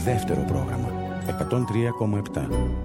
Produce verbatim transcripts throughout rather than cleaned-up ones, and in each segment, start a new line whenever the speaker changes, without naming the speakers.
δεύτερο πρόγραμμα εκατόν τρία κόμμα επτά.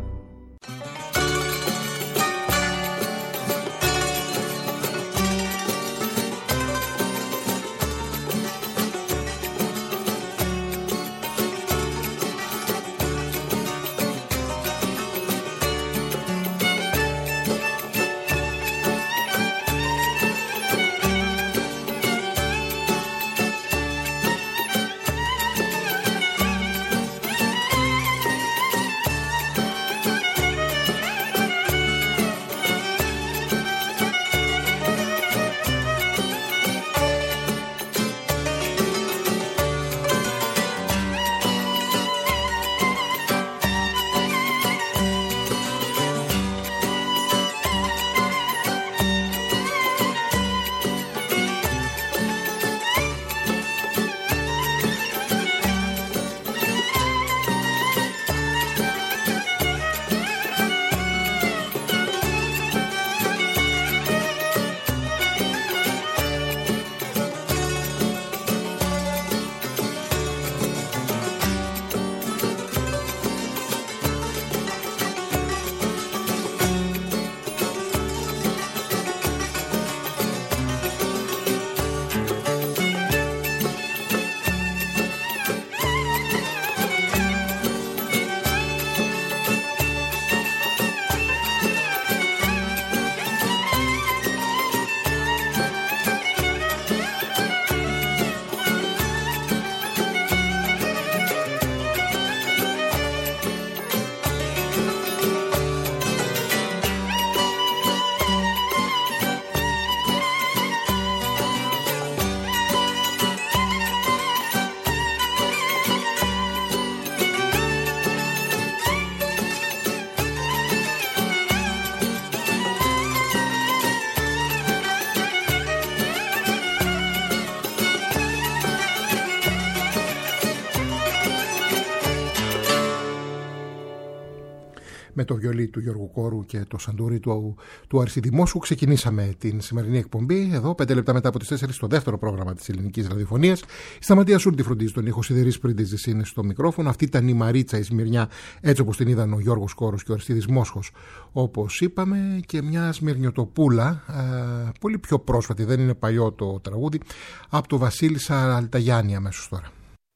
Με το βιολί του Γιώργου Κόρου και το σαντούρι του, του Αρσιδημόσου ξεκινήσαμε την σημερινή εκπομπή. Εδώ, πέντε λεπτά μετά από τις τέσσερις, στο δεύτερο πρόγραμμα της ελληνικής ραδιοφωνίας. Η Σταματία Σούλτη φροντίζει τον ήχο, Σιδερής Πρίντιζης είναι στο μικρόφωνο. Αυτή ήταν η Μαρίτσα η Σμυρνιά, έτσι όπως την είδαν ο Γιώργος Κόρος και ο Αριστίδης Μόσχος, όπως είπαμε, και μια Σμυρνιωτοπούλα, ε, πολύ πιο πρόσφατη, δεν είναι παλιό το τραγούδι, από το Βασίλισσα Αλταγιάννη αμέσως τώρα,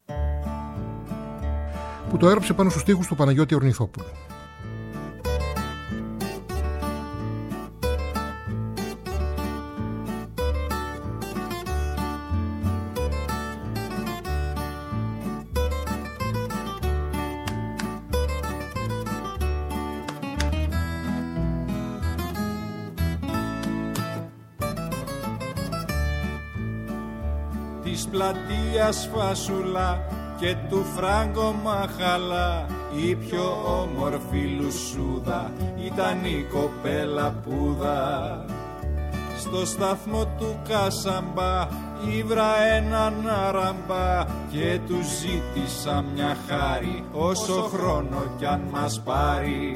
που το έγραψε πάνω στους στίχους του Παναγιώτη Ορνηθόπουλου.
Της πλατείας φασουλά και του Φράγκο μαχαλά, η πιο όμορφη λουσούδα ήταν η κοπέλα Πούδα. Στο σταθμό του Κάσαμπα ήβρα έναν αραμπά και του ζήτησα μια χάρη, όσο χρόνο κι αν μας πάρει.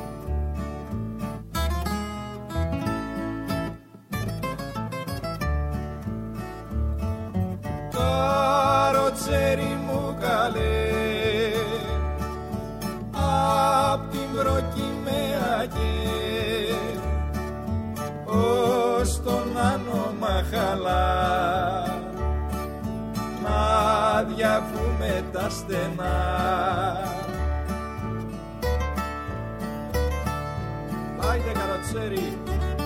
Καροτσέρι μου καλέ, απ' την προκυμαία και ως τον Άνω Μαχαλά, να διαβούμε τα στενά. Άιντε καροτσέρι.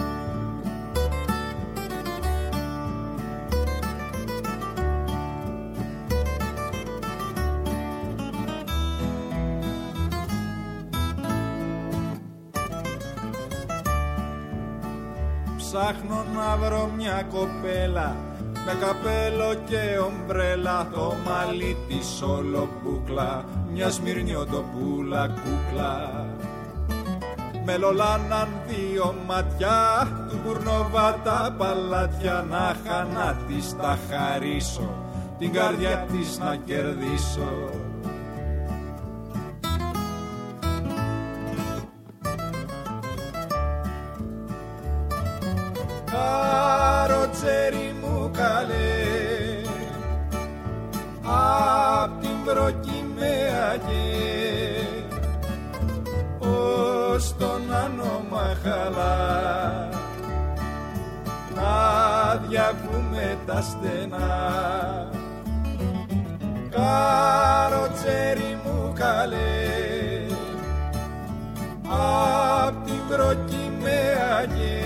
Ψάχνω να βρω μια κοπέλα με καπέλο και ομπρέλα, το μαλλί της όλο μπουκλά, μια Σμυρνιωτοπούλα κούκλα. Με λολάναν δύο ματιά του Μπουρνόβα τα παλάτια, να χανά της τα χαρίσω, την καρδιά της να κερδίσω. Καροτσέρι μου καλέ, απ' την προκυμαία ως τον Άνω Μαχαλά να διαβούμε τα στενά. Καροτσέρι μου καλέ απ' την προκυμαία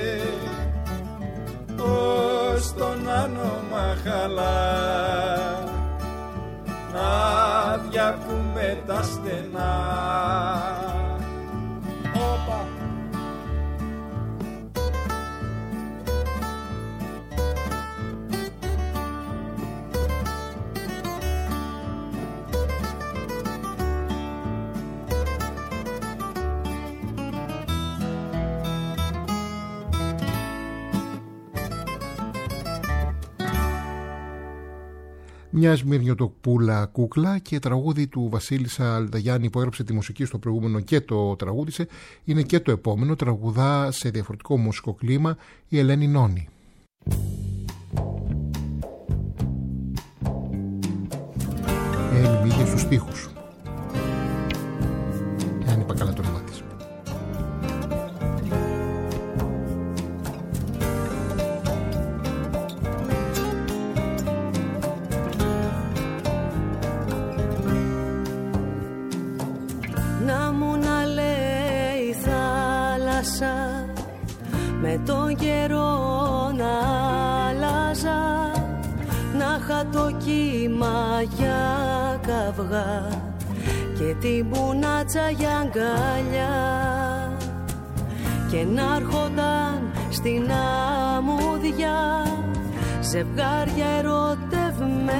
ως τον Άνω Μαχαλά να διαβούμε τα στενά. Όπα.
Μια Σμυρνιωτοπούλα κούκλα και τραγούδι του Βασίλη Αλταγιάννη που έγραψε τη μουσική στο προηγούμενο και το τραγούδισε. Είναι και το επόμενο, τραγουδά σε διαφορετικό μουσικό κλίμα η Ελένη Νόνη. Έλλη μύγε στους στίχους. Εάν είπα καλά το όνομα της.
Με τον καιρό να άλλαζα, να είχα το κύμα για καυγά και την πουνάτσα για αγκαλιά και να έρχονταν στην αμμούδια ζευγάρια ερωτευμένα,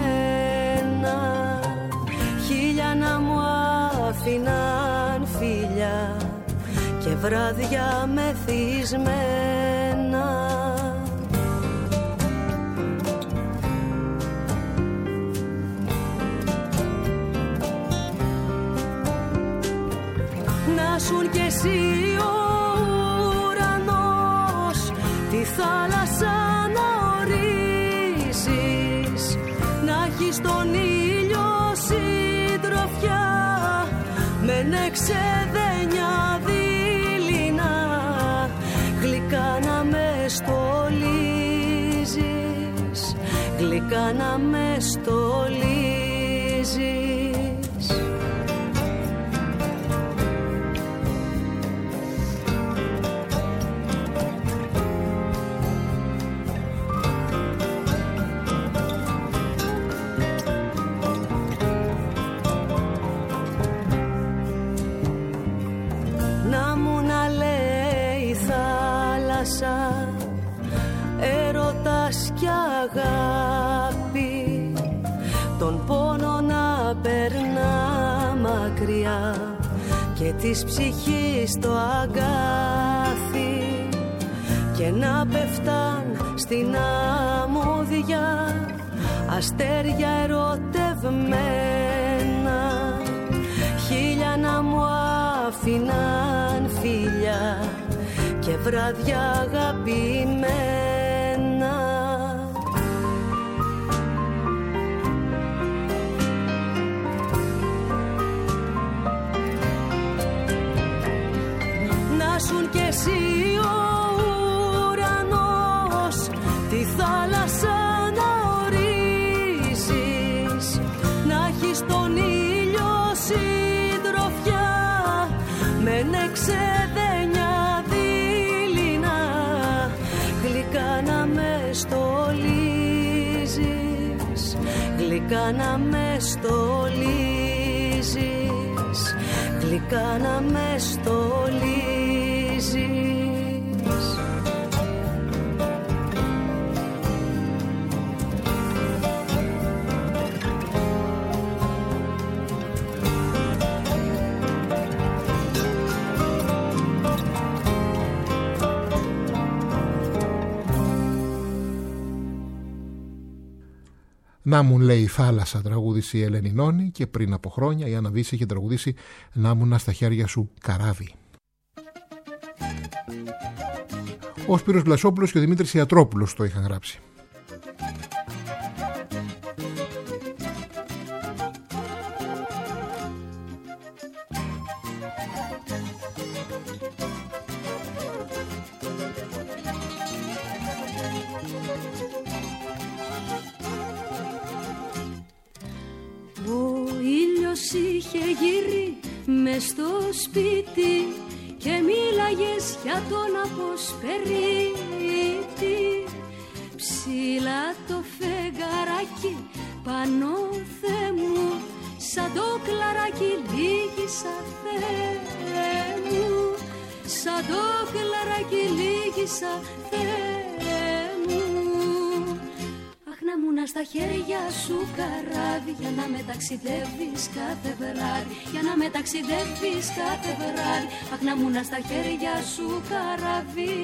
χίλια να μου άφηναν φίλια και βράδια μεθυσμένα. Να σουν κι εσύ ο ουρανός, τη θάλασσα να ορίσεις, να έχεις τον ήλιο συντροφιά με νεξεδένια δειλινά, γλυκά να με στολίζεις, γλυκά να με στολίζεις. Έρωτας κι αγάπη, τον πόνο να περνά μακριά και της ψυχής το αγκάθι και να πέφταν στην αμμούδια αστέρια ερωτευμένα, χίλια να μου άφηναν φίλια και βράδια αγαπημένα. Να σουν κι εσύ ο ουρανός, τη θάλασσα να ορίσεις, να έχεις τον ήλιο συντροφιά με νεξεδένια δειλινά, γλυκά να με στολίζεις, γλυκά να με στολίζεις, γλυκά να με στολίζεις.
Να μου λέει η θάλασσα, τραγούδισε η Ελένη Νόνη, και πριν από χρόνια η Άννα Βύση είχε τραγουδήσει Να μου στα χέρια σου καράβι. Ο Σπύρος Βλασόπουλος και ο Δημήτρης Ιατρόπουλος το είχαν γράψει.
ποιος είχε γύρει μες στο σπίτι και μίλαγες για τον αποσπερίτη. Ψηλά το φεγγαράκι πάνω Θεέ μου, σαν το κλαράκι λύγησα Θεέ μου, σαν το κλαράκι λύγησα Θεέ μου. Αχ να μου να στα χέρια σου καράβι, για να με ταξιδεύεις κάθε βράδυ, για να με ταξιδεύεις κάθε βράδυ. Αχ να μου να στα χέρια σου καράβι.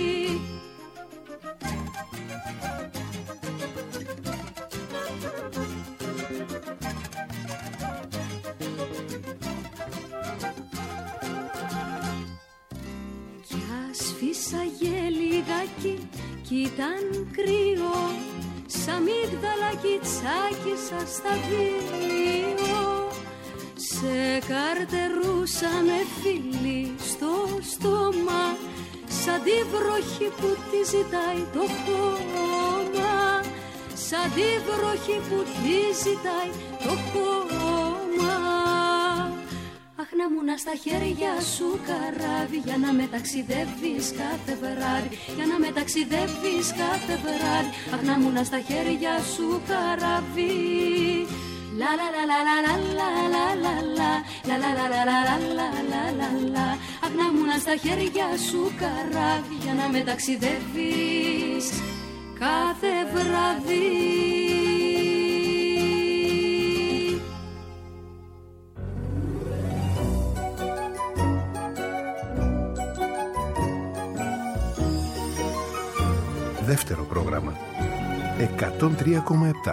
Κι ασφίσαγε λιγάκι κι ήταν κρύο, σαν μίγδαλα τσάκισα στα δύο. Σε καρτερούσα με φίλη στο στόμα, σαν τη βροχή που τη ζητάει το χώμα, σαν τη βροχή που τη ζητάει το χώμα. Αχ να μου να στα χέρια σου καράβι, για να με ταξιδεύεις κάθε βράδυ, για να με ταξιδεύεις κάθε βράδυ. Αχ να μου να στα χέρια σου καράβι. La la la la la la la la la la la la la la la la la la. Αχ να μου να στα χέρια σου καράβι, για να με ταξιδεύεις κάθε βράδυ.
Δεύτερο πρόγραμμα εκατόν τρία κόμμα επτά.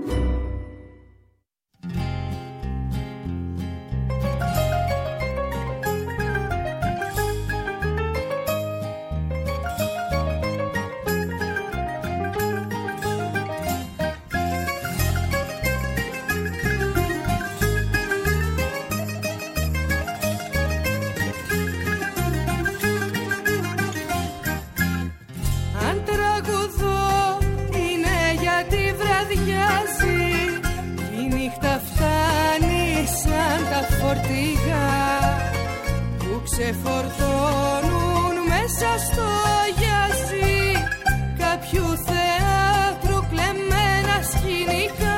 Ξεφορτώνουν μέσα στο γιαζί κάποιου θεάτρου κλεμμένα σκηνικά,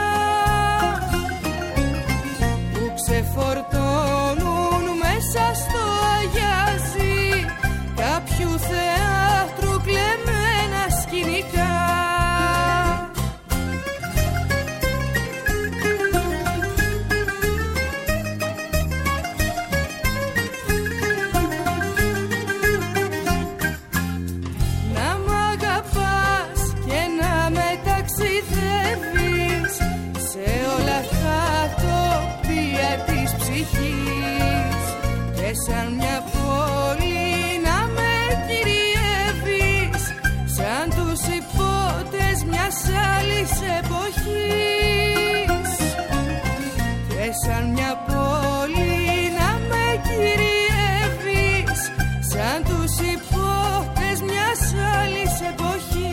που ξεφορτώνουν μέσα στο γιαζί κάποιου θεάτρου κλεμμένα σκηνικά. Σαν μια πόλη να με κυριεύεις, σαν τους υπότες μιας άλλης εποχής. Και σαν μια πόλη να με κυριεύεις, σαν τους υπότες μιας άλλης εποχής.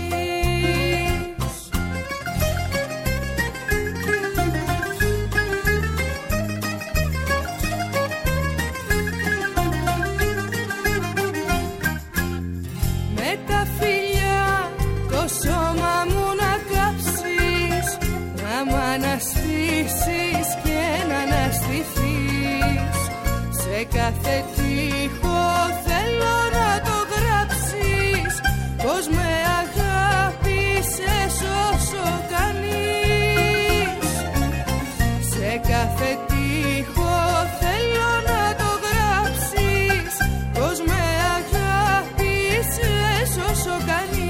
Αναστήσεις και να αναστηθείς, σε κάθε τοίχο θέλω να το γράψεις, πως με αγάπησες όσο κανείς. Σε κάθε τοίχο θέλω να το γράψεις, πως με αγάπησες όσο κανείς.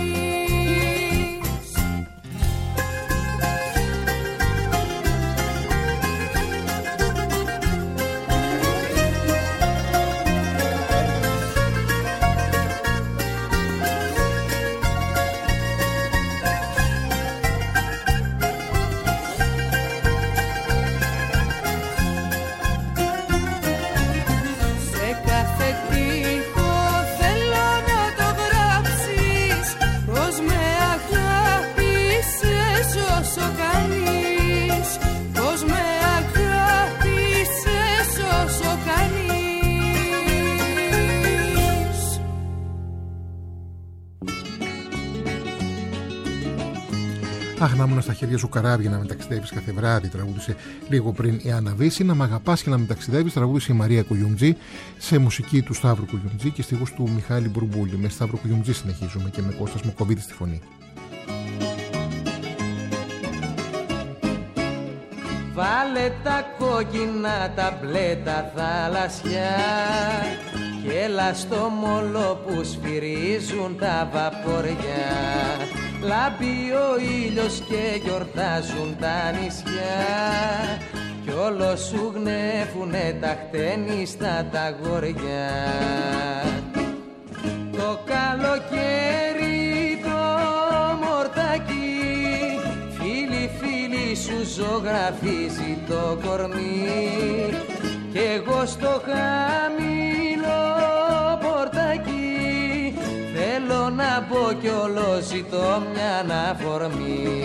Αχ, να ήμουν στα χέρια σου καράβια να με ταξιδεύεις κάθε βράδυ, τραγούδισε λίγο πριν η Άννα Βύση. Να μ' αγαπάς και να με ταξιδεύεις, τραγούδισε η Μαρία Κουγιουμτζή σε μουσική του Σταύρου Κουγιουμτζή και στίχους του Μιχάλη Μπουρμπούλη. Με Σταύρο Κουγιουμτζή συνεχίζουμε και με Κώστα Σμοκοβίτη στη φωνή.
Βάλε τα κόκκινα τα μπλε τα θαλασσιά και έλα στο μολό που σφυρίζουν τα βαποριά. Λάμπει ο ήλιος και γιορτάζουν τα νησιά κι όλο σου γνέφουνε τα χτένιστα τα γοριά. Το καλοκαίρι το μορτάκι φίλοι φίλοι σου ζωγραφίζει το κορμί κι εγώ στο χαμηλό πορτάκι θέλω να μπω κι όλο ζητώ μια αναφορμή.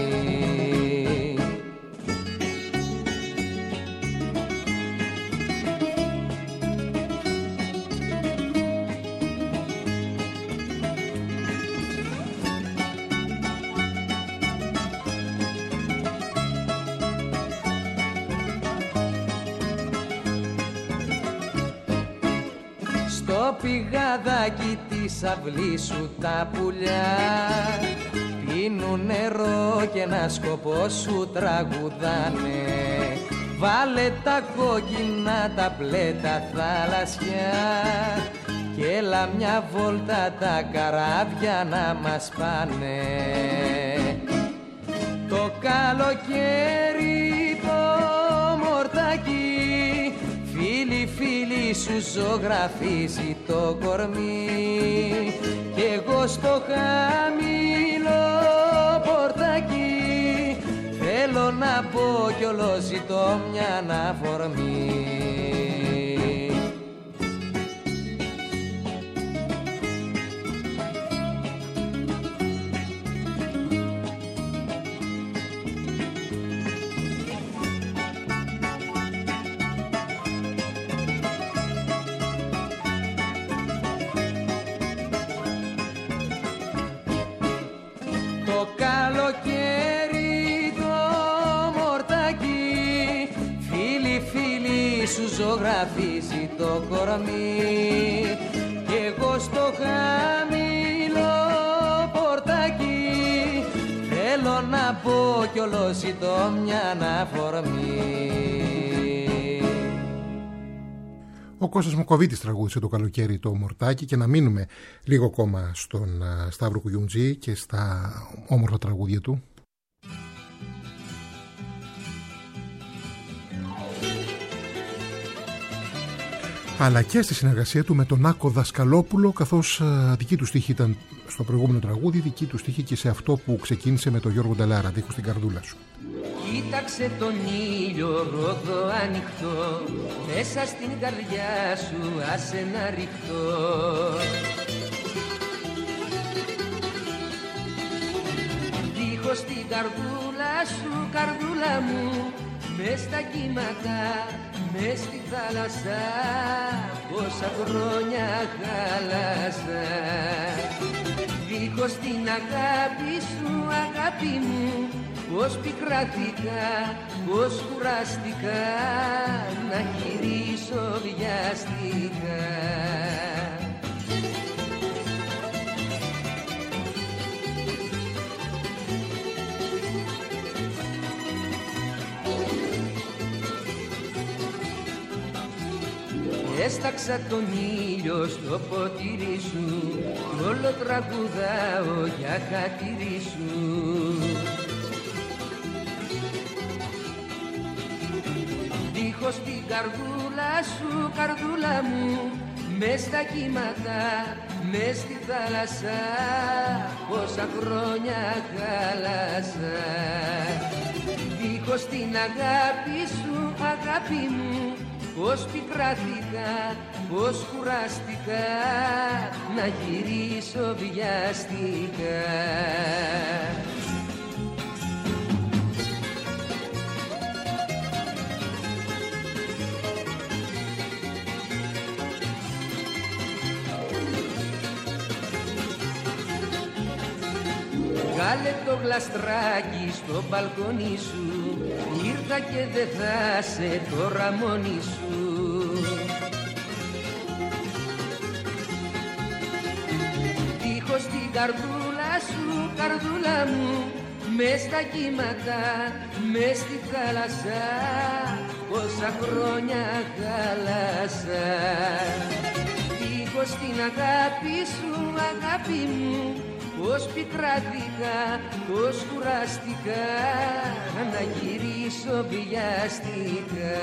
Στο πηγαδάκι της αυλής σου τα πουλιά πίνουν νερό και ένα σκοπό σου τραγουδάνε. Βάλε τα κόκκινα τα μπλε τα θαλασσιά και έλα μια βόλτα τα καράβια να μας πάνε. Το καλοκαίρι το μορτάκι φίλοι φίλοι σου ζωγραφίζει το κορμί κι εγώ στο χαμηλό πορτάκι θέλω να πω κι όλο ζητώ μια αναφορμή. Το καλοκαίρι το μορτάκι φίλοι φίλοι σου ζωγραφίζει το κορμί κι εγώ στο χαμηλό πορτάκι θέλω να πω κι όλο ζητώ μια αναφορμή.
Ο Κώστας Μοκοβίτης τραγούδισε το καλοκαίρι το μορτάκι και να μείνουμε λίγο ακόμα στον uh, Σταύρο Κουγιουμτζή και στα όμορφα τραγούδια του. Αλλά και στη συνεργασία του με τον Άκο Δασκαλόπουλο, καθώς uh, δική του στίχη ήταν στο προηγούμενο τραγούδι, δική του στίχη και σε αυτό που ξεκίνησε με τον Γιώργο Ντελάρα, δίχως την καρδούλα σου.
Κοίταξε τον ήλιο ρόδο ανοιχτό μέσα στην καρδιά σου άσε να ρηχτώ. Δίχως την καρδούλα σου καρδούλα μου μες στα κύματα, μες στη θάλασσα πόσα χρόνια χάλασα. Δίχως την αγάπη σου αγάπη μου πως πικράθηκα, πως κουράστηκα να γυρίσω βιαστικά. Έσταξα τον ήλιο στο ποτήρι σου κι όλο τραγουδάω για χατήρι σου. Δίχως την καρδούλα σου καρδούλα μου μες στα κύματα, μες στη θάλασσα πόσα χρόνια χάλασα. Δίχως την αγάπη σου αγάπη μου πως πικράθηκα, πως κουράστηκα να γυρίσω βιαστικά. Βάλε το γλαστράκι στο μπαλκόνι σου, ήρθα και δεν θα σε τώρα μόνη σου. Δίχως την καρδούλα σου, καρδούλα μου, μες στα κύματα, μες στη θάλασσα, πόσα χρόνια χάλασα. Δίχως την αγάπη σου, αγάπη μου, πως πικράθηκα, πως κουράστηκα, να γυρίσω βιάστηκα.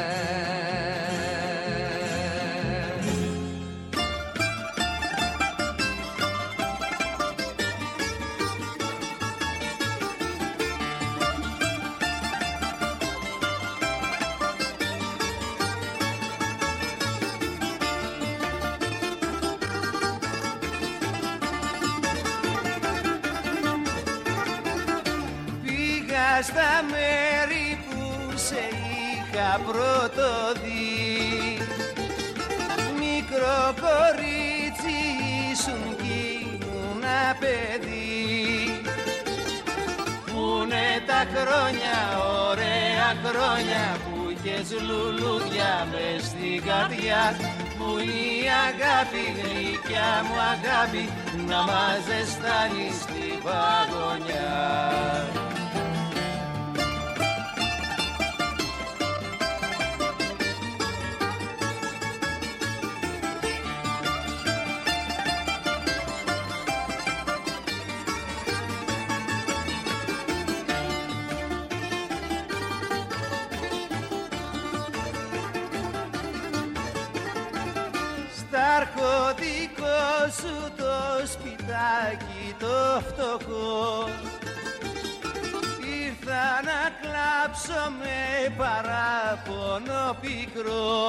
Στα μέρη που σε είχα πρώτο δει, μικρό κορίτσι ήσουν κι ήμουνα παιδί. Πούνε τα χρόνια, ωραία χρόνια, που είχες λουλούδια μες στην καρδιά, που είναι η αγάπη, γλυκιά μου αγάπη, να μας ζεστάνει στην παγωνιά. Αρχοντικό σου το σπιτάκι το φτωχό, ήρθα να κλάψω με παράπονο πικρό.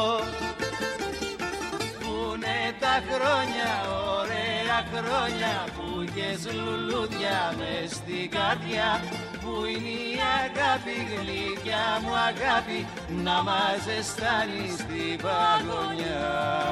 Πούνε τα χρόνια, ωραία χρόνια, που είχες λουλούδια μες στην καρδιά, που είναι η αγάπη, γλυκιά μου αγάπη, να μας ζεστάνει στην παγωνιά.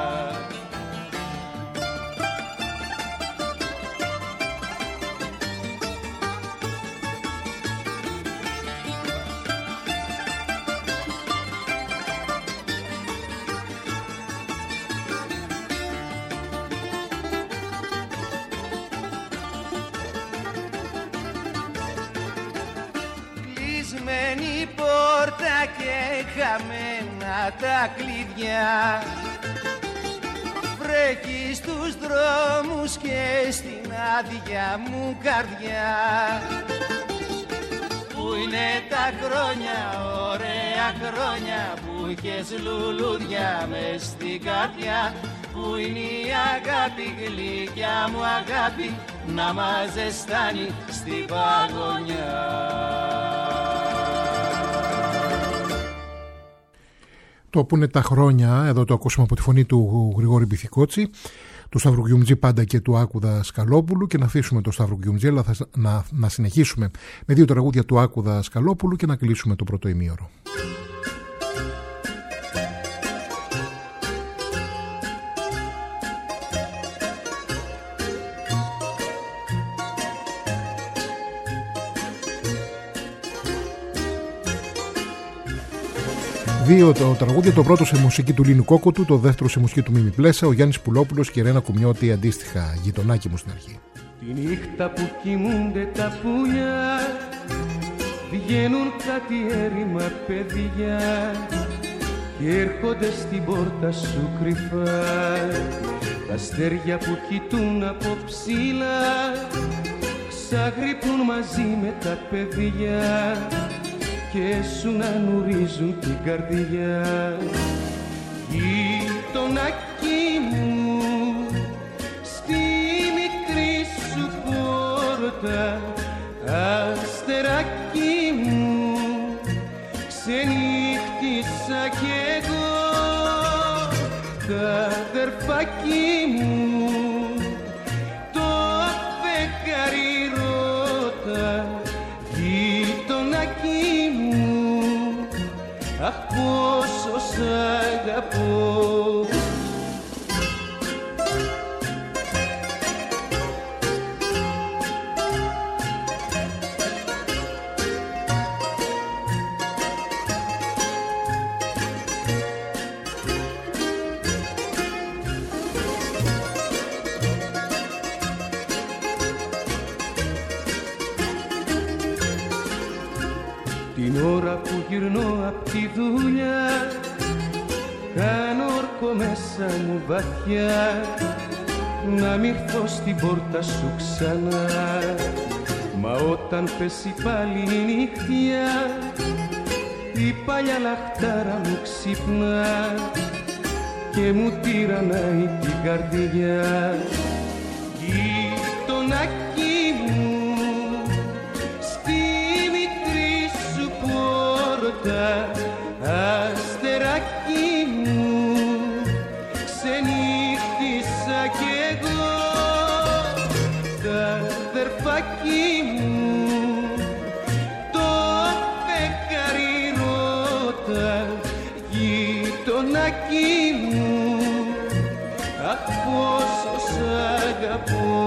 Κλεισμένη πόρτα και χαμένα τα κλειδιά, βρέχει στους δρόμους και στην άδεια μου καρδιά. Πού είναι τα χρόνια, ωραία χρόνια, που είχες λουλούδια μες στην καρδιά, που είναι η αγάπη, γλυκιά μου αγάπη, να μας ζεστάνει στην παγωνιά.
Το που είναι τα χρόνια, εδώ το ακούσαμε από τη φωνή του Γρηγόρη Μπιθικότσι, του Σταύρου Γκιουμτζή πάντα και του Άκουδα Σκαλόπουλου, και να αφήσουμε το Σταύρο Γκιουμτζή, αλλά θα, να, να συνεχίσουμε με δύο τραγούδια του Άκουδα Σκαλόπουλου και να κλείσουμε το πρώτο ημίωρο. Δύο το τραγούδια, το πρώτο σε μουσική του Λίνου Κόκοτου, το δεύτερο σε μουσική του Μίμη Πλέσα, ο Γιάννης Πουλόπουλος και η Ρένα Κουμιώτη αντίστοιχα, γειτονάκι μου στην αρχή.
Τη νύχτα που κοιμούνται τα πουλιά, βγαίνουν κάτι έρημα παιδιά και έρχονται στην πόρτα σου κρυφά. Τα αστέρια που κοιτούν από ψηλά ξαγρυπνούν μαζί με τα παιδιά και σου να νουρίζουν την καρδιά. Γειτονάκι μου, στη μικρή σου πόρτα, αστεράκι μου, ξενύχτησα κι εγώ. Τα αδερφάκι μου, το φεγγάρι ρώτα, γειτονάκι μου, αχ πόσο σ' αγαπώ. απ' τη δουλειά, κάνω όρκο μέσα μου βαθιά, να μ' ήρθω στην πόρτα σου ξανά. Μα όταν πέσει πάλι η νύχτια, η παλιά λαχτάρα μου ξυπνά και μου τυραννάει την καρδιά. Γειτονάκι μου, στη μικρή σου πόρτα, αστεράκι μου, ξενύχτησα κι εγώ. Τα αδερφάκι μου, το φεγγάρι ρώτα, γειτονάκι μου, αχ πόσο σ' αγαπώ.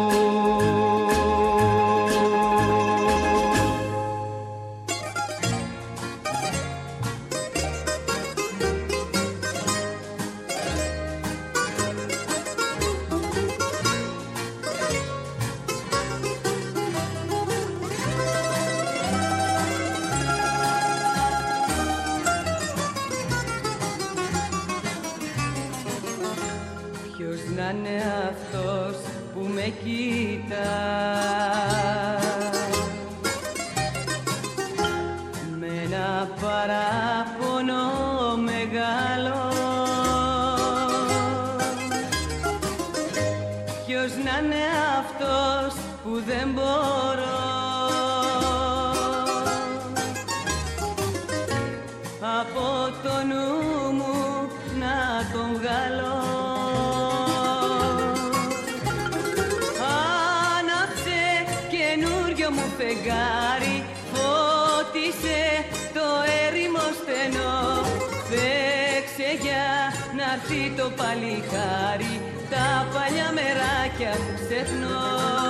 Το παλικάρι, τα παλιά μεράκια που ξεχνώ.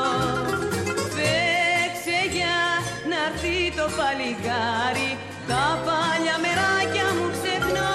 Φέξε για να'ρθεί το παλικάρι, τα παλιά μεράκια μου ξεχνώ.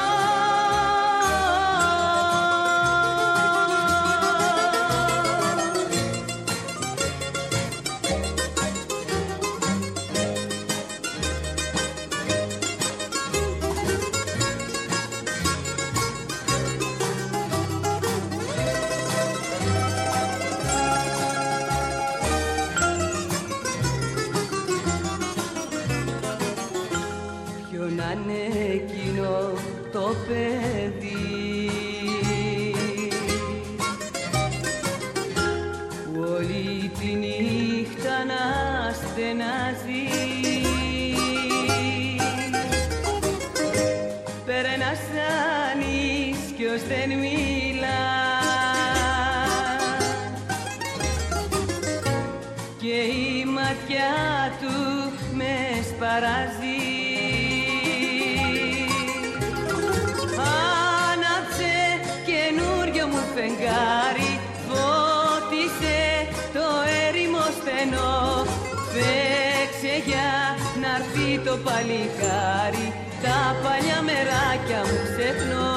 Το παλικάρι, τα παλιά μεράκια μου ξεχνώ.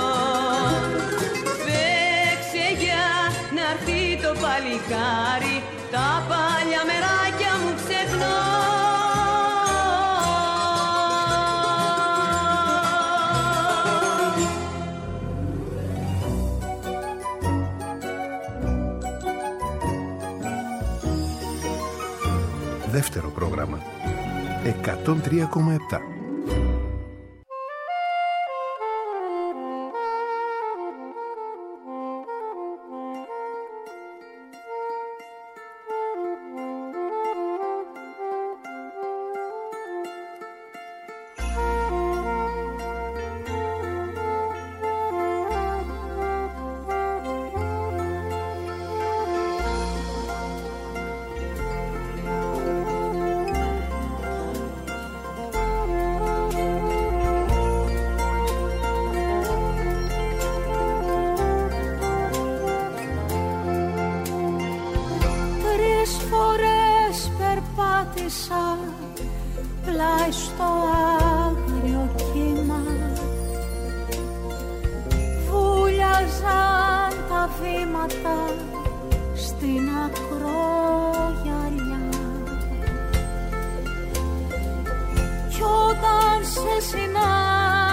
Φέξε για να'ρθεί το παλικάρι, τα παλιά μεράκια μου ξεχνώ.
Δεύτερο πρόγραμμα εκατόν τρία κόμμα επτά.
πλάι στο άγριο κύμα, βούλιαζαν τα βήματα στην ακρογιαλιά. Κι όταν σε συνάντησα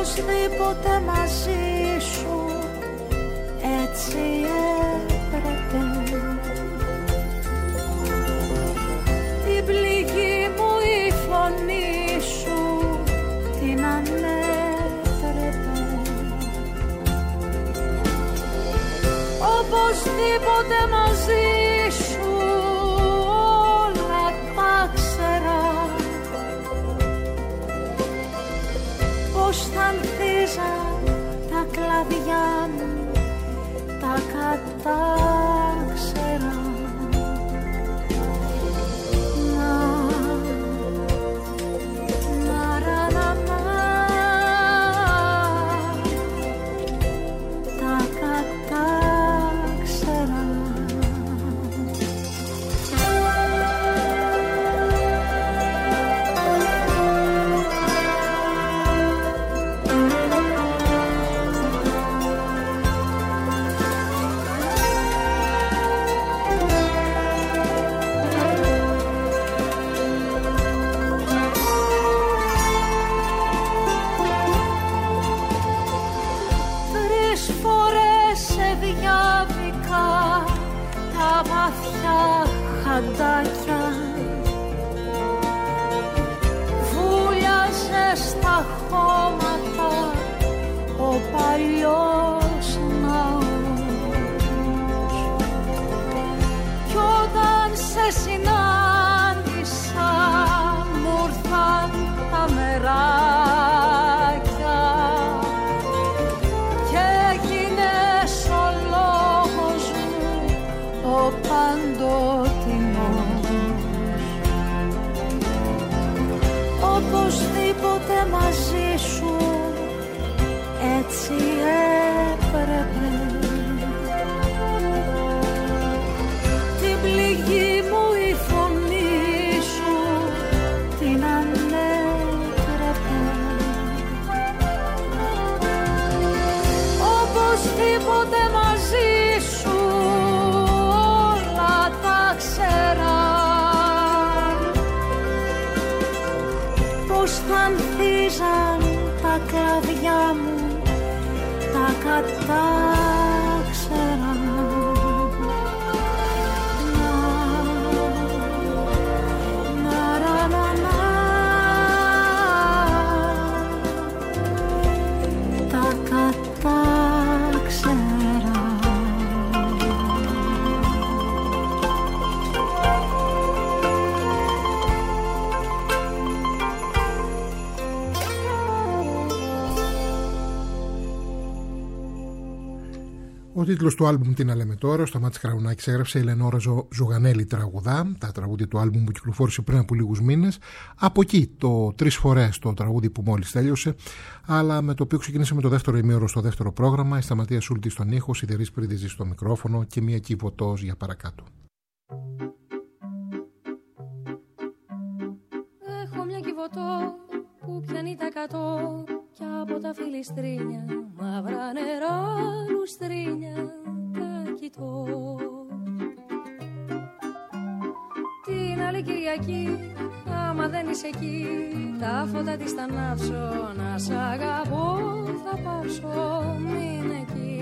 οπωσδήποτε μαζί σου, έτσι έπρεπε. Την πληγή μου η φωνή σου την ανέτρεπε. Οπωσδήποτε μαζί σου όλα τα ξέρα, πως θα ανθίζαν τα κλαδιά μου τα κατάξερα. Χαντάκια βούλιασε στα χώματα ο παλιός ναός, κι όταν σε συνάντησα μου ήρθαν τα μεράκια και έγινες ο λόγος μου ο παντός. Οπωσδήποτε μαζί σου, έτσι έπρεπε. Την πληγή μου η φωνή σου την ανέτρεπε. Οπωσδήποτε μαζί σου όλα τα ξέρα, πως θα ανθίζαν τα κλαδιά μου τα κατάξερα. Τα κατάξερα.
Ο τίτλος του άλμπουμ «Τι να λέμε τώρα», ο Σταμάτης Κραουνάκης έγραψε, η Ελενόρα Ζω, Ζουγανέλη τραγουδά, τα τραγούδια του άλμπουμ που κυκλοφόρησε πριν από λίγους μήνες. Από εκεί το «Τρεις φορές», το τραγούδι που μόλις τέλειωσε, αλλά με το οποίο ξεκινήσαμε το δεύτερο ημίωρο στο δεύτερο πρόγραμμα, η Σταματία Σούλτη στον ήχο, Σιδερής Πρίδης στο μικρόφωνο και μία Κιβωτός για παρακάτω.
Έχω μια Κιβωτό που πιάνει τα κατώ κι από τα φιλιστρίνια μαύρα νερά λουστρίνια τα κοιτώ. Την άλλη Κυριακή άμα δεν είσαι εκεί τα φώτα της θα ανάψω, να σ' αγαπώ θα πάψω, μην εκεί.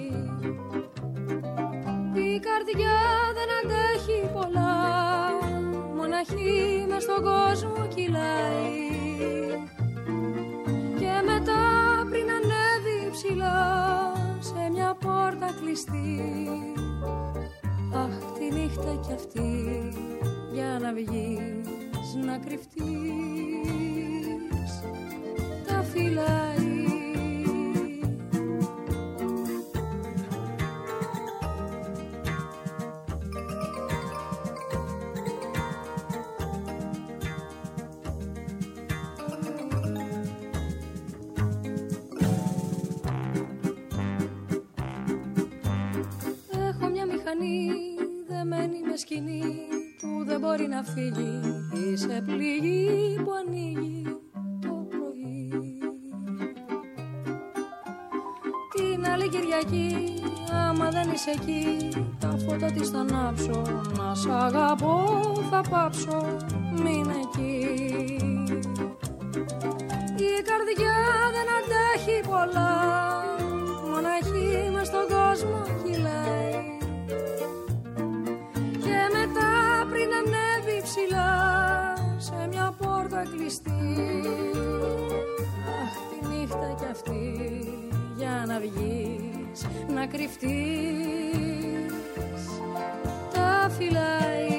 Η καρδιά δεν αντέχει πολλά, μοναχή μες στον κόσμο κυλάει και μετά πριν ανέβει ψηλά σε μια πόρτα κλειστή. Αχ, τη νύχτα κι αυτή για να βγεις να κρυφτείς τα φυλάει. Δεμένη με σκηνή που δεν μπορεί να φύγει, είσαι πληγή που ανοίγει το πρωί. Την άλλη Κυριακή άμα δεν είσαι εκεί τα φώτα της θα ανάψω, να σ' αγαπώ θα πάψω, μην εκεί. Η καρδιά δεν αντέχει πόρτα κλειστή. Αχ, τη νύχτα κι αυτή για να βγεις, να κρυφτείς. Τα φυλάει,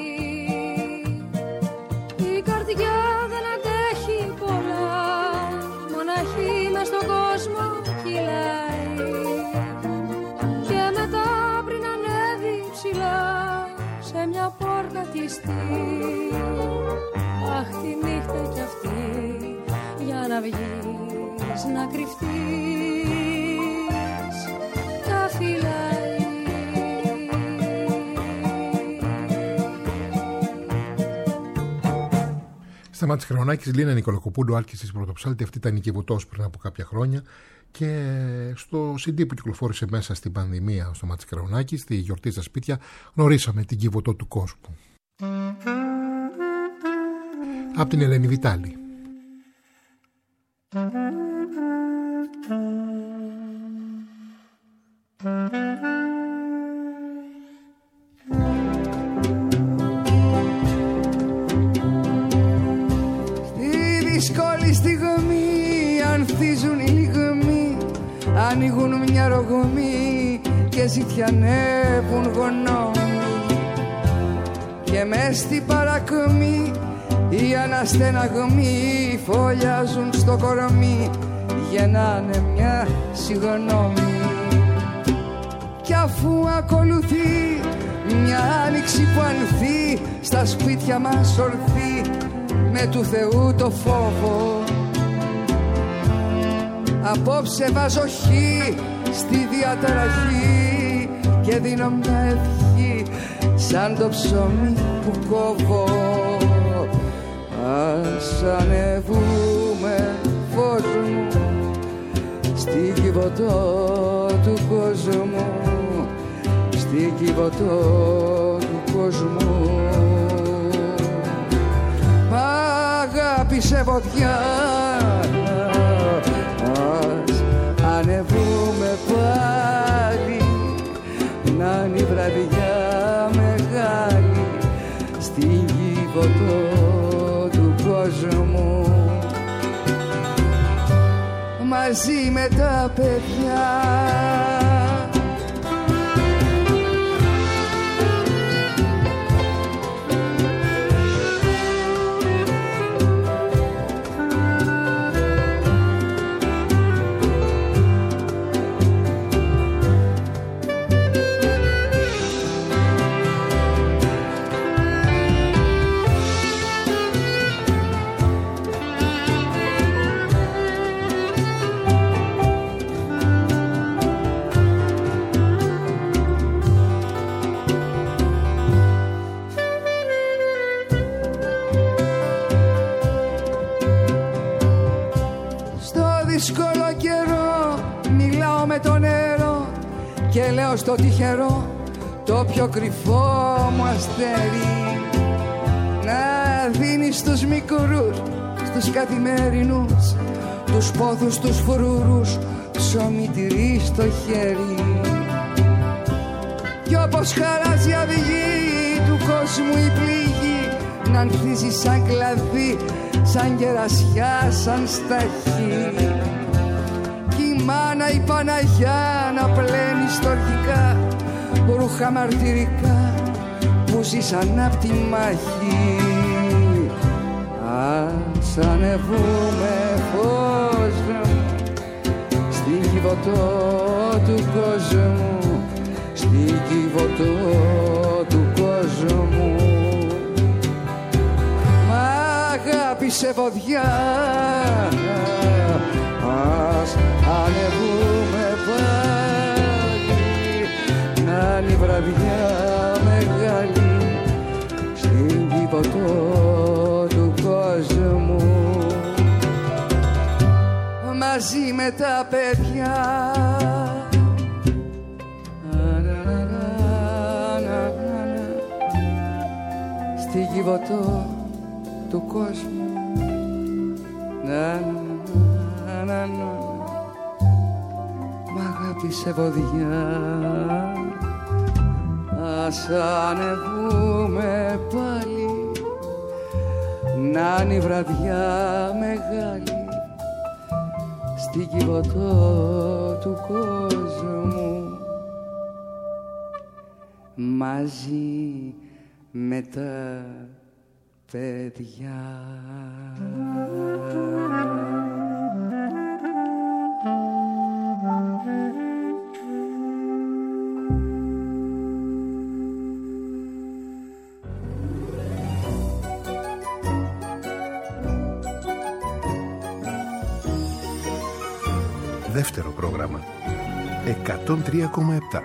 η καρδιά δεν αντέχει πολλά, μοναχή μες στον κόσμο κυλάει. Και μετά πριν ανέβει ψηλά σε μια πόρτα κλειστή. Αχ, τη νύχτα κι αυτή για να βγεις, να κρυφτείς. Τα φυλάει.
Σταμάτης Χρεωνάκης, Λίνα Νικολακοπούλου, άλκησης Πρωτοψάλτη. Αυτή ήταν η Κιβωτός πριν από κάποια χρόνια. Και στο σι ντι που κυκλοφόρησε μέσα στην πανδημία ο Σταμάτης Χρεωνάκης, στη γιορτή στα σπίτια, γνωρίσαμε την Κιβωτό του κόσμου. Από την Ελένη Βιτάλη.
Στη δύσκολη στιγμή ανθίζουν οι λιγμοί, ανοίγουν μια ρογμή και ζητιανεύουν γονόμοι. Και μες στην παρακμή οι αναστεναγμοί φωλιάζουν στο κορμί, γεννάνε μια συγγνώμη. Κι αφού ακολουθεί μια άνοιξη που ανθεί στα σπίτια μας ορθή με του Θεού το φόβο, απόψε βάζω χ στη διαταραχή και δίνω μια ευχή σαν το ψωμί που κόβω. Ας ανεβούμε, φως μου, στη Κιβωτό του κόσμου, στη Κιβωτό του κόσμου. Μ' αγάπησε φωτιά, ας ανεβούμε πάλι, να είναι η βραδιά μεγάλη, στην Κιβωτό του κόσμου, μαζί με τα παιδιά. Δύσκολο καιρό μιλάω με το νερό και λέω στο τυχερό το πιο κρυφό μου αστέρι, να δίνει στους μικρούς, στους καθημερινούς, τους πόθους, τους φρούρους, ψωμί τυρί στο χέρι. Κι όπως χαράζει αυγή του κόσμου η πληγή, να ανθίζει σαν κλαδί, σαν κερασιά, σαν σταχύ. Κι η μάνα η Παναγιά να πλένει στοργικά ρούχα μαρτυρικά που ζήσαν απ' τη μάχη. Ας ανεβούμε, φως μου, στην Κιβωτό του κόσμου, στην Κιβωτό του κόσμου. Αγάπησε βοδιά, ας ανεβούμε πάλι, να είναι η βραδιά μεγάλη, στην Κιβωτό του κόσμου, μαζί με τα παιδιά. Στην Κιβωτό του κόσμου, να, να, να, να, μ' αγάπησε βοδιά. Ας ανεβούμε πάλι, να είναι η βραδιά μεγάλη στην Κιβωτό του κόσμου, μαζί με τα παιδιά.
Δεύτερο πρόγραμμα εκατόν τρία κόμμα επτά.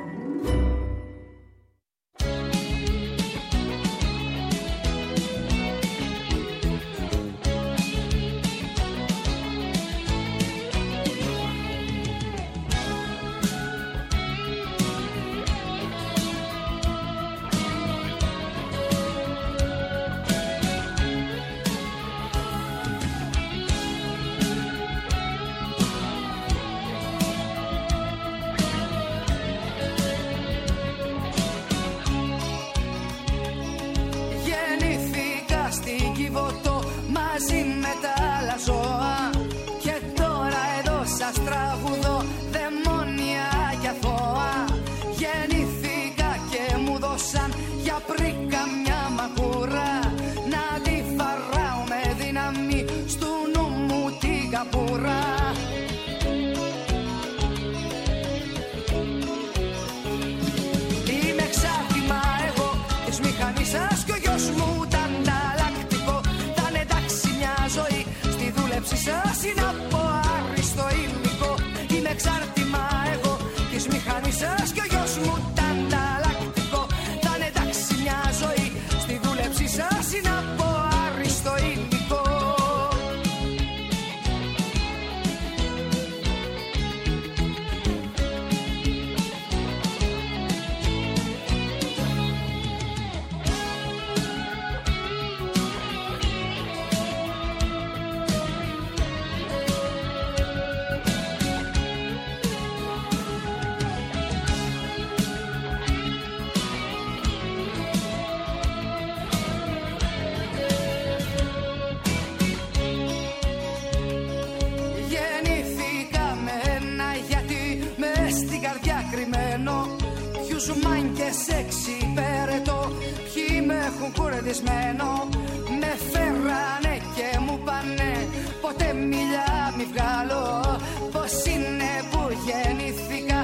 Με φέρανε και μου πάνε, ποτέ μιλιά μη βγάλω, πως είναι που γεννήθηκα,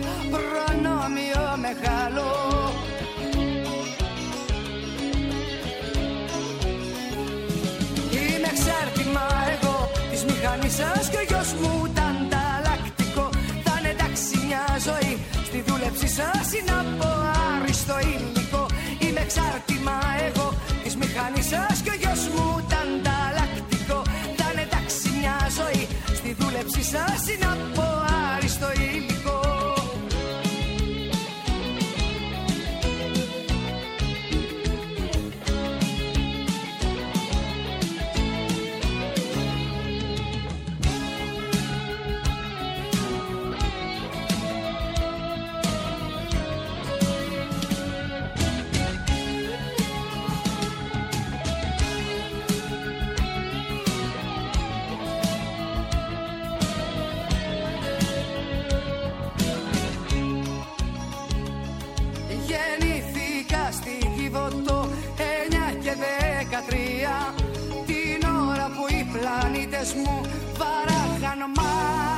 προνόμιο μεγάλο. Είμαι εξάρτημα εγώ της μηχανής σας και ο γιος μου τα ανταλλακτικό. Θα είναι εντάξει μια ζωή, στη δούλεψη σας είναι από άριστο υλικό. Είμαι εξάρτημα εγώ της μηχανής σας και ο γιος μου τα ανταλλακτικό. Θα είναι εντάξει μια ζωή, στη δούλεψη σας είναι από άριστο υλικό. Την ώρα που οι πλανήτες μου βαράχαν μα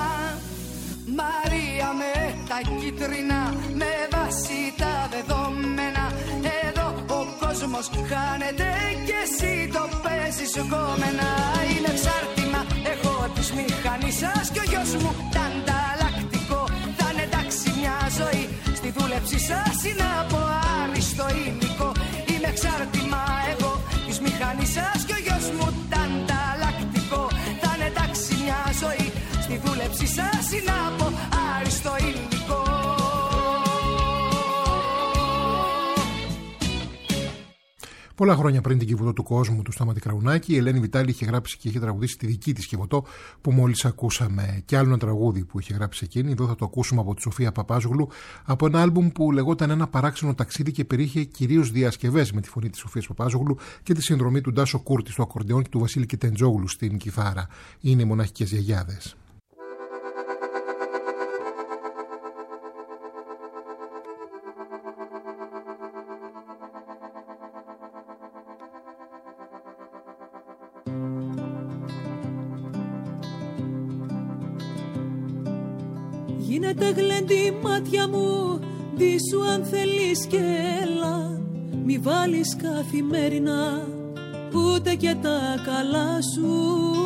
Μαρία με τα κίτρινα, με βάση τα δεδομένα. Εδώ ο κόσμος χάνεται και εσύ το παίζεις κόμενα. Είναι εξάρτημα εγώ της μηχανής σας και ο γιος μου τα ανταλλακτικό. Θα είναι εντάξει μια ζωή, στη δούλεψη σας είναι από άριστο υλικό. Είναι εξάρτημα εγώ της μηχανής σας και ο γιος μου τα ανταλλακτικό. Θα είναι εντάξει μια ζωή, στη δούλεψη σας είναι από άριστο υλικό.
Πολλά χρόνια πριν την Κιβωτό του κόσμου του Σταματή Κραουνάκη, η Ελένη Βιτάλη είχε γράψει και είχε τραγουδήσει τη δική της Κιβωτό που μόλις ακούσαμε. Και άλλο ένα τραγούδι που είχε γράψει εκείνη, εδώ θα το ακούσουμε από τη Σοφία Παπάζογλου, από ένα άλμπουμ που λεγόταν Ένα παράξενο ταξίδι και περιείχε κυρίως διασκευές με τη φωνή της Σοφίας Παπάζογλου και τη συνδρομή του Ντάσο Κούρτη στο ακορντεόν και του Βασίλη Κιτεντζόγλου στην κιθάρα. Είναι οι Μοναχικές Γιαγιάδες.
Γίνεται γλέντι μάτια μου, δι' σου αν θέλεις και έλα. Μη βάλεις καθημερινά ούτε και τα καλά σου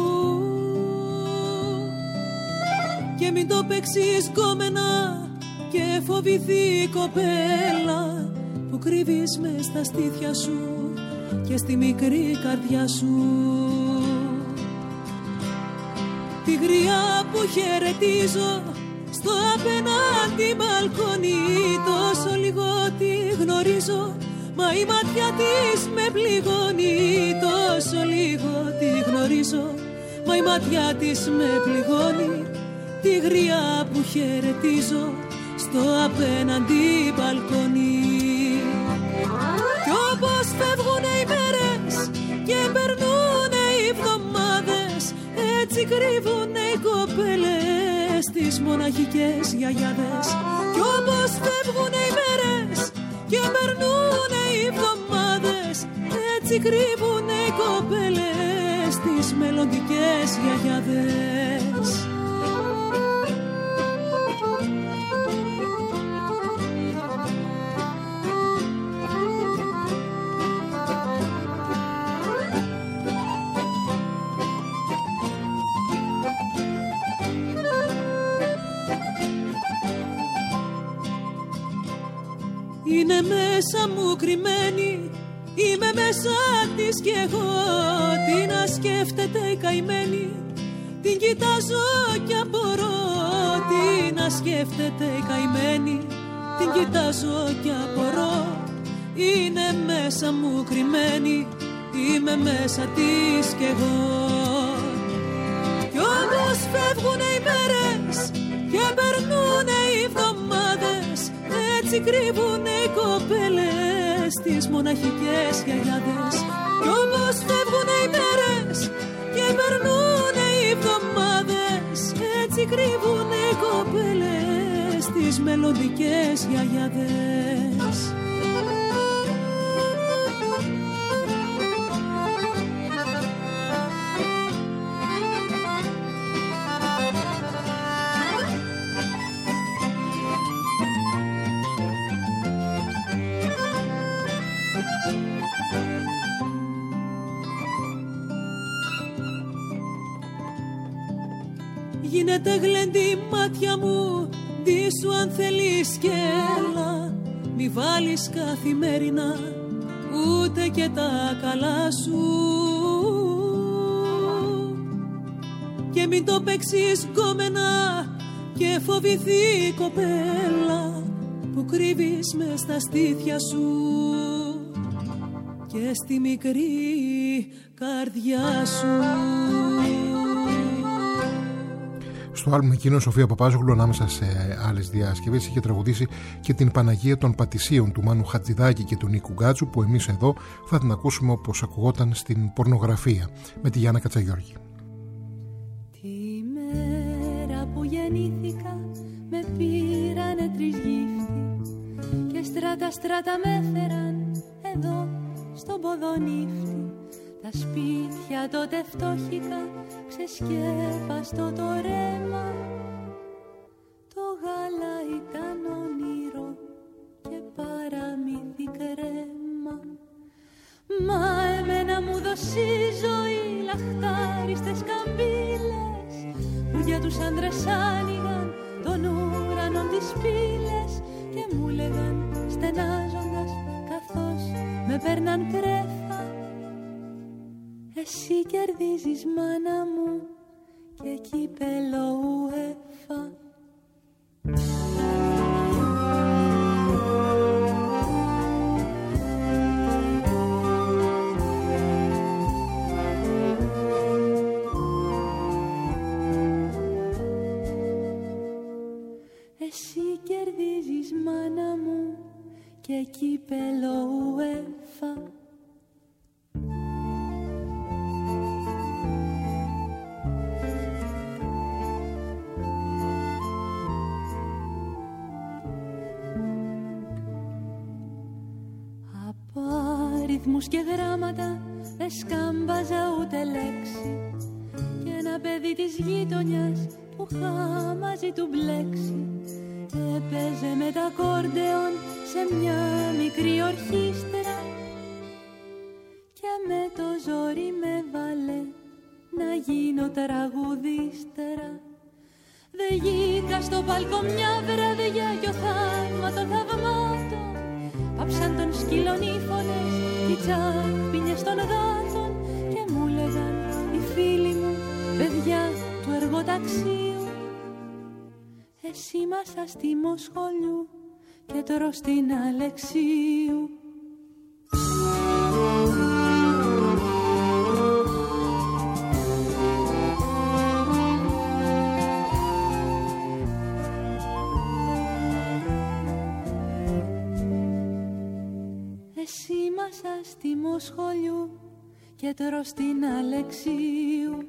και μην το παίξεις γκόμενα και φοβηθεί η κοπέλα που κρύβεις μες στα στήθια σου και στη μικρή καρδιά σου. Τη γριά που χαιρετίζω στο απέναντι μπαλκόνι, τόσο λίγο τη γνωρίζω, μα η ματιά της με πληγώνει. Τόσο λίγο τη γνωρίζω, μα η ματιά της με πληγώνει. Τη γριά που χαιρετίζω στο απέναντι μπαλκόνι. Κι όπως φεύγουνε οι μέρες και περνούνε οι εβδομάδες, έτσι κρύβουνε οι κοπέλες τις μοναχικές γιαγιάδες. Κι όπως φεύγουνε οι μέρες και περνούνε οι εβδομάδες, έτσι κρύβουνε οι κοπέλες τις μελλοντικές γιαγιάδες. Είναι μέσα μου κρυμμένη, είμαι μέσα της κι εγώ. Τι να σκέφτεται η καημένη, την κοιτάζω κι απορώ. Τι να σκέφτεται η καημένη, την κοιτάζω κι απορώ. Είναι μέσα μου κρυμμένη, είμαι μέσα της κι εγώ. Κι όμως φεύγουνε οι μέρες και περνούνε οι εβδομάδες, έτσι κρύβουνε οι κοπέλες τις μοναχικές γιαγιάδες. Κι όπως φεύγουνε οι μέρες και περνούνε οι εβδομάδες, έτσι κρύβουνε οι κοπέλες τις μελλοντικές γιαγιάδες. Γίνεται γλέντι μάτια μου, δι' σου αν θέλεις και έλα. Μη βάλεις καθημερινά ούτε και τα καλά σου και μην το παίξεις γκόμενα και φοβηθεί η κοπέλα που κρύβεις μες στα στήθια σου και στη μικρή καρδιά σου.
Στο άλμπουμ εκείνο η Σοφία Παπάζογλου, ανάμεσα σε άλλες διασκευές, είχε τραγουδήσει και την Παναγία των Πατησίων του Μάνου Χατζηδάκη και του Νίκου Γκάτσου, που εμείς εδώ θα την ακούσουμε όπως ακουγόταν στην Πορνογραφία με τη Γιάννα Κατσαγιώργη.
Τη μέρα που γεννήθηκα με πήρανε τρεις γύφτη και στράτα στράτα με έφεραν εδώ στον Ποδονύφτη. Τα σπίτια τότε φτώχικα, ξεσκέπαστο το ρέμα. Το γάλα ήταν όνειρο και παραμύθι κρέμα. Μα εμένα μου δώσει ζωή λαχτάριστες καμπύλες που για τους άντρες άνοιγαν των ουρανών τις πύλες και μου λέγαν στενάζοντας καθώς με παίρναν πρέφα. Εσύ κερδίζεις μάνα μου και κύπελο UEFA. και κύπελο UEFA. Αριθμούς και γράμματα δεν σκάμπαζα ούτε λέξη, και ένα παιδί της γείτονιας που είχα μαζί του μπλέξει έπαιζε με τα ακόρντεον σε μια μικρή ορχήστρα, και με το ζόρι με βάλε να γίνω τραγουδίστερα. Δε γήκα στο παλκό μια βραδιά κι ο θαύμα των θαυμάτων πάψαν των σκύλων οι φωνές κι οι τσάπινιες των γάτων, και μου λέγαν οι φίλοι μου παιδιά του εργοταξίου, εσύ μας αστήμο σχολιού και τρως στην Αλεξίου. Εσύ μας αστήμο σχολιού και τρως στην Αλεξίου.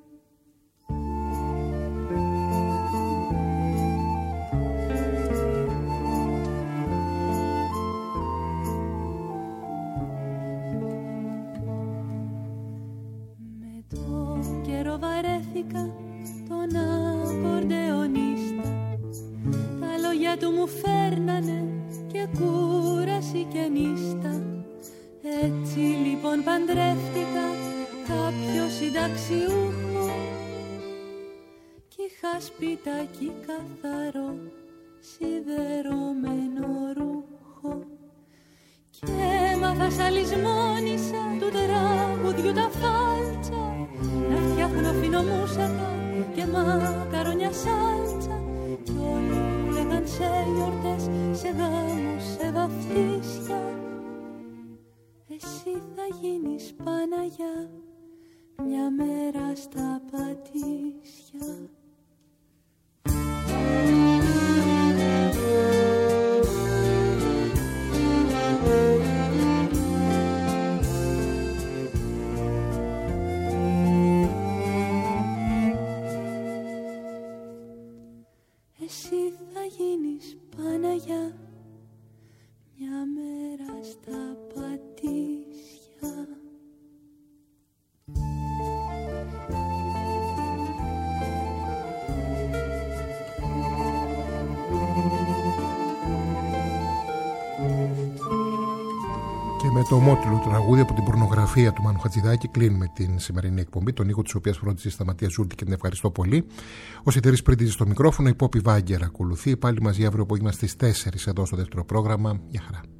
Με το καιρό βαρέθηκα τον ακορντεονίστα, τα λόγια του μου φέρνανε και κούραση και νύστα. Έτσι λοιπόν παντρεύτηκα κάποιο συνταξιούχο κι είχα σπιτάκι καθαρό σιδερωμένο ρούχο, και έμαθα σαλισμόνισα του τραγουδιού τα φάλτσα, να φτιάχνω φινομούσακα και μακαρόνια σάλτσα, κι όλοι μου λέγαν σε γιορτές, σε γάμους, σε βαφτίσια, εσύ θα γίνεις Παναγιά μια μέρα στα Πατήσια. Εσύ θα γίνεις Παναγιά μια μέρα στα Πατήσια.
Και με το ομότιλο τραγούδι από την πορνογραφία του Μάνου Χατζηδάκη κλείνουμε την σημερινή εκπομπή, τον ήχο της οποίας φρόντισε η Σταματία Ζούλτη και την ευχαριστώ πολύ. Ο Σιτήρης Πρίντιζης στο μικρόφωνο, η Πόπη Βάγκερ ακολουθεί. Πάλι μαζί αύριο απόγευμα στις τέσσερις εδώ στο δεύτερο πρόγραμμα. Γεια χαρά.